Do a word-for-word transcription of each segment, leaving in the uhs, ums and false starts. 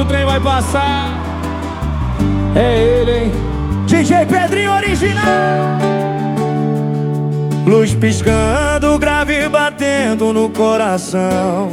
o trem vai passar. É ele, hein? D J Pedrinho original. Luz piscando, grave batendo no coração.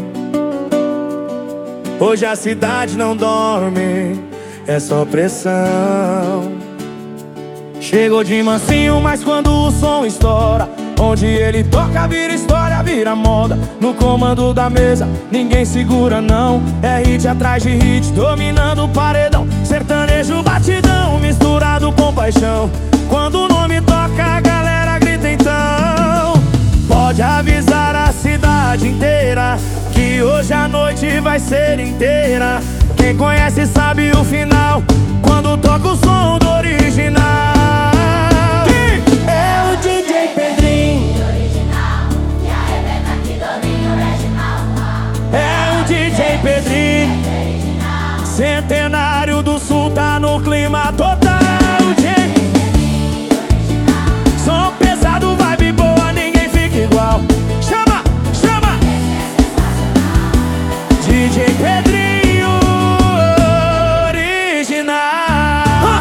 Hoje a cidade não dorme, é só pressão. Chegou de mansinho, mas quando o som estoura, onde ele toca vira história, vira moda. No comando da mesa, ninguém segura não. É hit atrás de hit, dominando o paredão. Sertanejo batidão, misturado com paixão. Quando o nome toca, a galera grita então. Pode avisar a cidade inteira que hoje a noite vai ser inteira. Quem conhece sabe o final, quando toca o som do original. É o D J Pedrinho original, que arrebenta que domina o regional. É o D J Pedrinho original. Centenário do Sul tá no clima total. Som pesado, vibe boa, ninguém fica igual. Chama, chama D J Pedrinho original.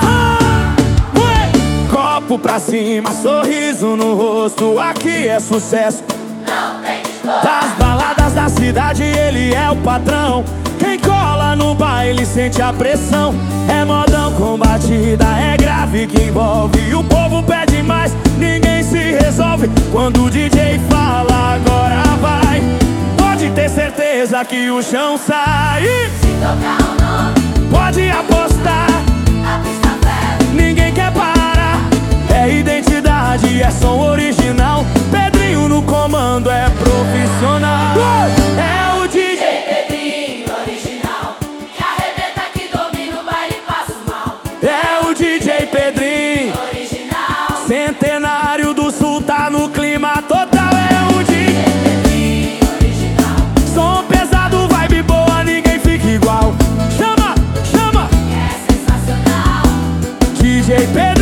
Copo pra cima, sorriso no rosto, aqui é sucesso. Não tem desculpa. Das baladas da cidade ele é o patrão. Quem cola no baile sente a pressão. É modão com batida, é grave que envolve. E o povo pede mais, ninguém se resolve. Quando o D J fala agora vai, pode ter certeza que o chão sai. Se tocar o nome, Pode apostar, a pista pega. ninguém quer parar. É identidade, é som original. Pedrinho no comando é profissional. É o D J Pedrinho original, que arrebenta que domina o baile e passa o mal. É o D J Pedrinho Original, Centenário do Sul tá no clima total. É o D J Pedrinho original, Som pesado, vibe boa, ninguém fica igual. Chama, chama é sensacional. D J Pedrinho